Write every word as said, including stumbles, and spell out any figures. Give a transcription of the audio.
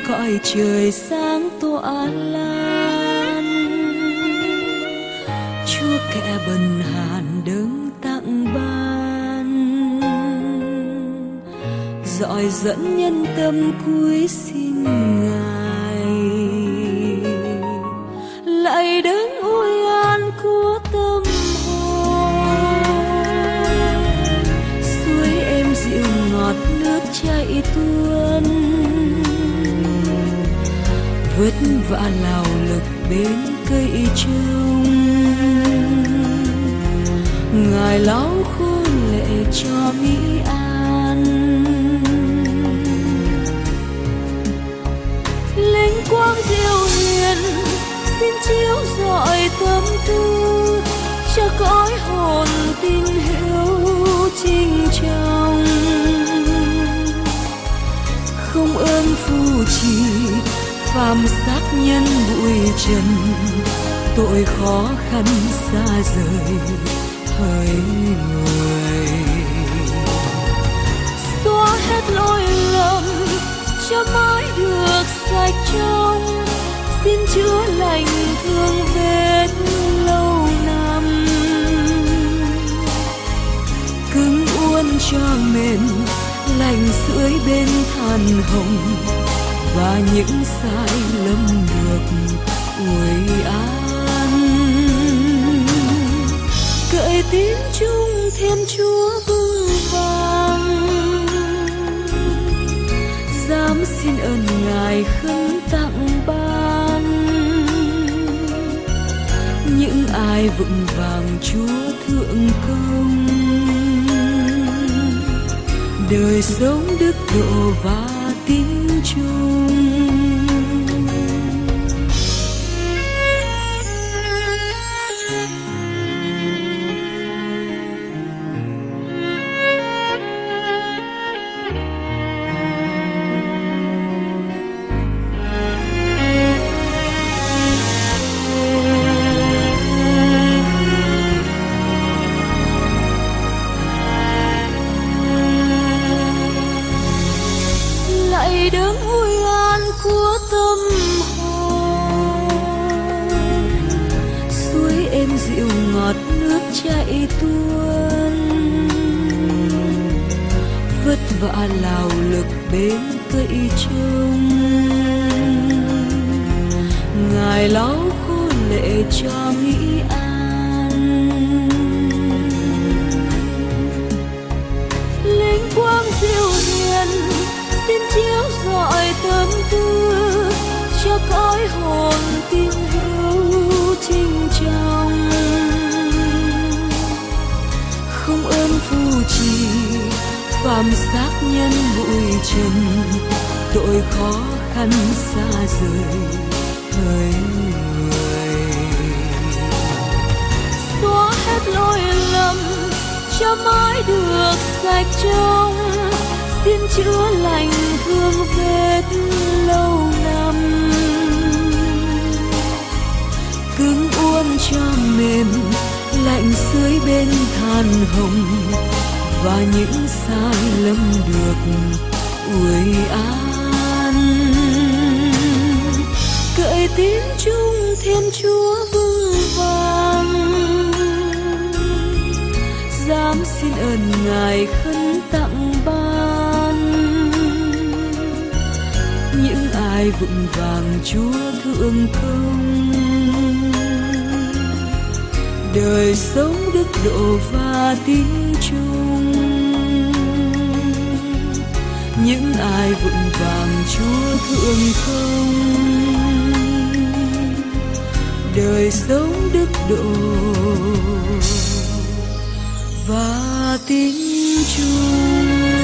cõi trời sáng tỏa lan. Chúa kẻ bần hàn đấng tặng ban, dõi dẫn nhân tâm cúi xin Ngài. Lạy đấng ôi an của tâm hồn, suối êm dịu ngọt nước chảy tuôn, vất vả lao lực bên cây trông. Ngài lau khô lệ cho Mỹ An, linh quang diệu hiền xin chiếu rọi tâm tư, cho cõi hồn tin hiếu trinh trọng. Không ơn phù trì phàm sát nhân bụi trần, tội khó khăn xa rời hỡi người. Xóa hết lỗi lầm cho mãi được sạch trong, xin chữa lành thương vết lâu năm. Cứng uốn cho mềm lành sưởi bên than hồng, và những sai lầm được uối an. Cậy tín chung Thiên Chúa vững vàng, dám xin ơn Ngài khấn tặng ban. Những ai vững vàng Chúa thượng công, đời sống đức độ và tín chung. Đấng ôi an của tâm hồn, suối êm dịu ngọt nước chảy tuôn, vất vả lao lực bên cây trông. Ngài lau khô lệ cho Mỹ An, linh quang diệu hiền xin chiếu rọi tâm tư, cho cõi hồn tin hiếu trinh trọng. Không ơn phù trì phàm sát nhân bụi trần, tội khó khăn xa rời hỡi người. Xóa hết lỗi lầm cho mãi được sạch trong, xin chữa lành thương vết lâu năm. Cứng uốn cho mềm lạnh sưởi bên than hồng, và những sai lầm được uối an. Cậy tín chung Thiên Chúa vững vàng, dám xin ơn Ngài khấn tặng ban. Những ai vững vàng Chúa thượng công, đời sống đức độ và tín chung. Những ai vững vàng Chúa thượng công, đời sống đức độ và tín chung.